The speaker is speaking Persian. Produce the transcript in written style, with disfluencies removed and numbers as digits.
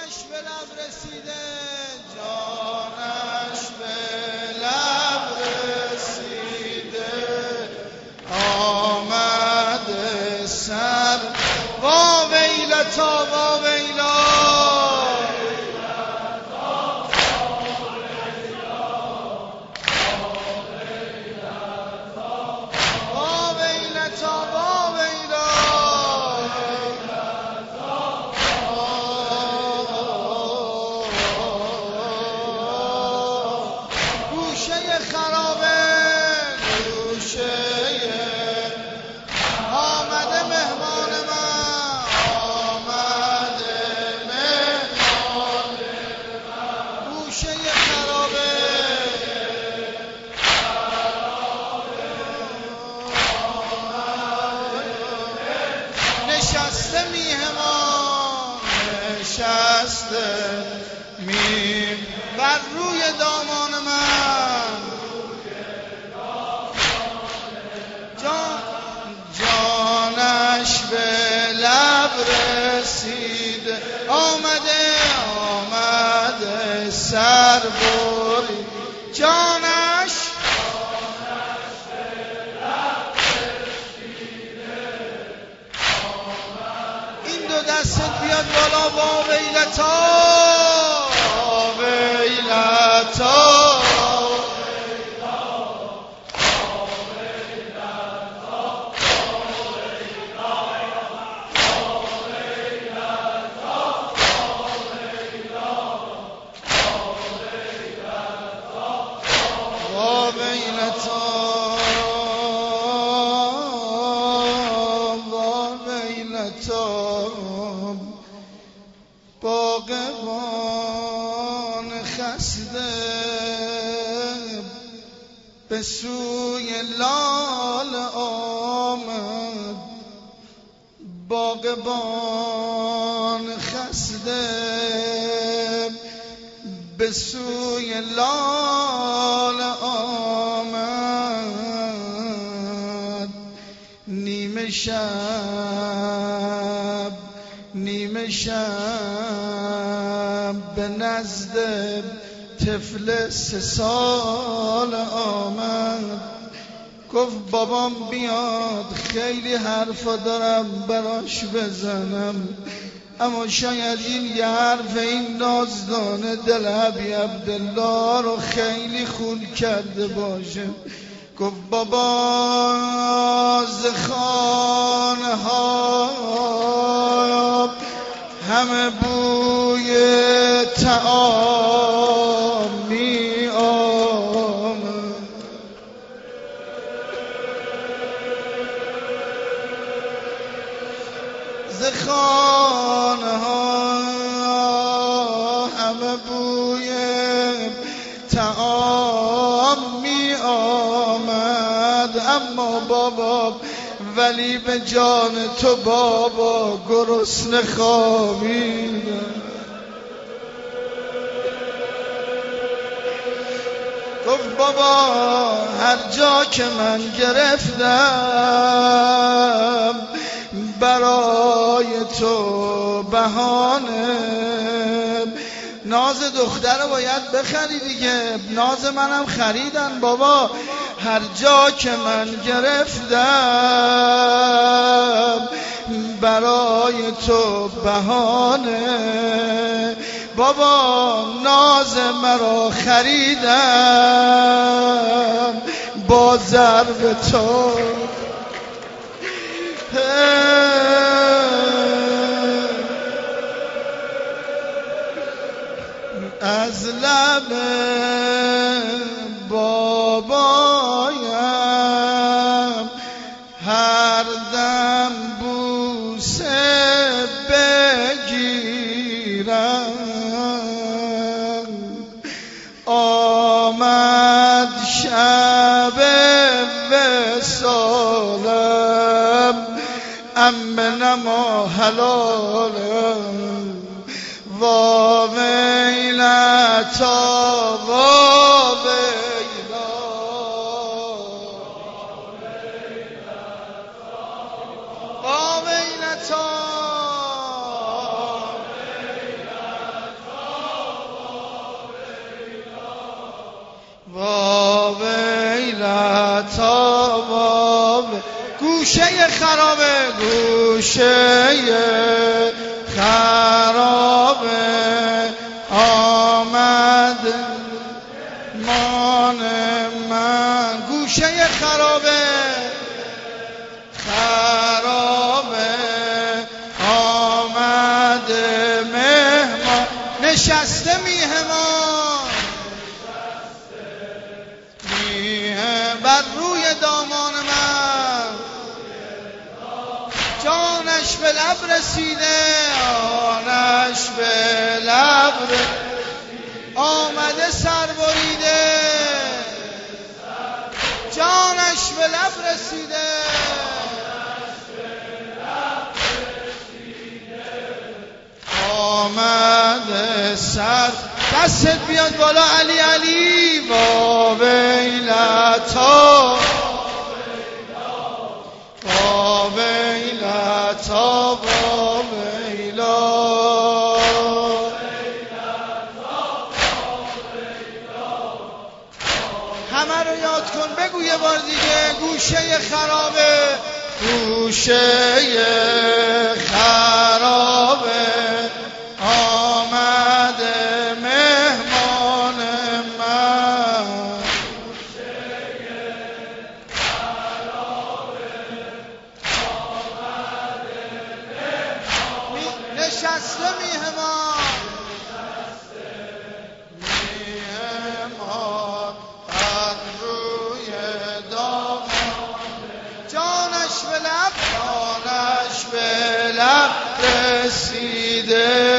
جانش به لب رسیده، جانش به لب رسیده، آمده سر وا ویلتا وا ویلا، نشسته میهمان، نشسته میم بر روی دامان من، جانش به لب رسیده، آمده سر بری، جانش دستت بیاد بالا، وا ویلتا ویلتا، وا ویلتا باغبان خسته به سوی لال آمد، باغبان خسته به سوی لال آمد، نیمه شب به نزد طفل 3 سال آمد، گفت بابام بیاد خیلی حرفا دارم براش بزنم، اما شاید این یه حرف این نازدانه دل ابی عبدالله رو خیلی خون کرده باشه. گفت بابا ز خانه ها همه بوی طعام می آمد، ز خانه ها همه بوی طعام می آمد، اما بابا ولی به جان تو بابا گرسنه خوابیدم. گفت بابا هر جا که من گرفتم برای تو بهانه، ناز دختر باید بخری دیگه، ناز منم خریدن بابا، هر جا که من گرفتم برای تو بهانه، بابا ناز مرا خریدم با ضرب تو، از لب بابایم هر دم بوسه بگیرم، آمد شب وصالم ام نما حلالم، وا ویلتا وا ویلا، وا ویلتا گوشه خرابه، گوشه خرابه آمد مان من. گوشه خرابه خرابه آمد مهمان، نشسته میهمان بر روی دامان من. جانش به لب رسیده، آنش به لب آمده سر بریده. جانش به لب رسیده، آمده سر. دستت بیاد بالا علی علی. با ویلتا با ویلتا با ویلا. همه رو یاد کن، بگو یه بار دیگه. گوشه خرابه، گوشه خرابه آمده مهمان من. نشسته میهمان، میهمان بر روی دامان. جانش به لب، جانش به لب رسیده.